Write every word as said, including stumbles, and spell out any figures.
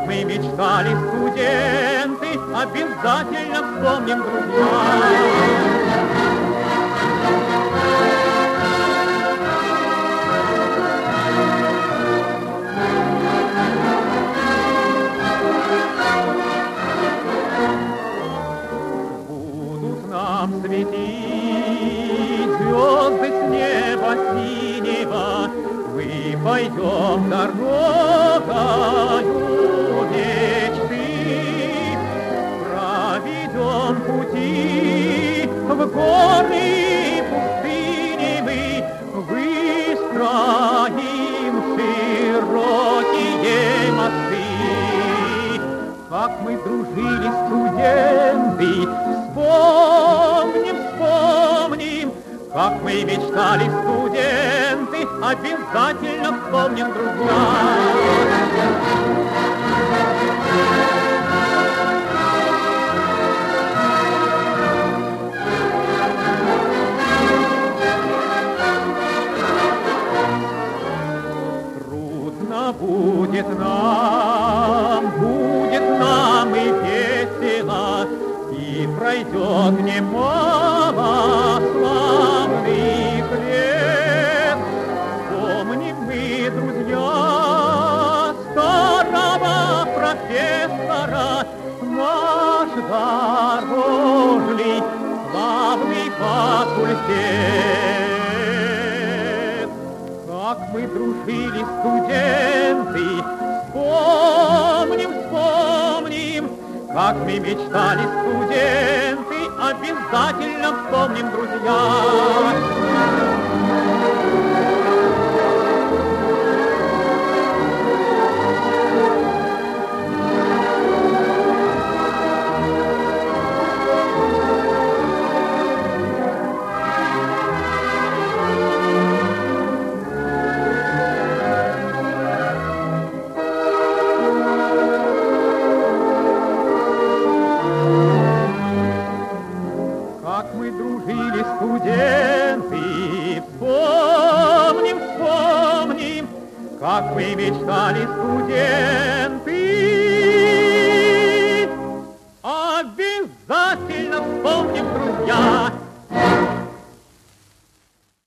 мы мечтали, студенты, обязательно вспомним, друзья. Нам светить звезды с неба синего, мы пойдем дорогою мечты, проведем пути в горы пустыни, мы выстроим широкие мосты. Как мы дружили, студенты, вспомним, вспомним, как мы мечтали, студенты, обязательно вспомним, друзья. Трудно будет нам, будет нам и весело, и пройдет немало славных лет. Помним мы, друзья, старого профессора, наш дорожный славный факультет. Как мы дружили, студенты, вспомним, вспомним, как мы мечтали, студенты, обязательно вспомним, друзья. Как мы дружили, студенты, вспомним, вспомним, как мы мечтали, студенты, обязательно вспомним, друзья.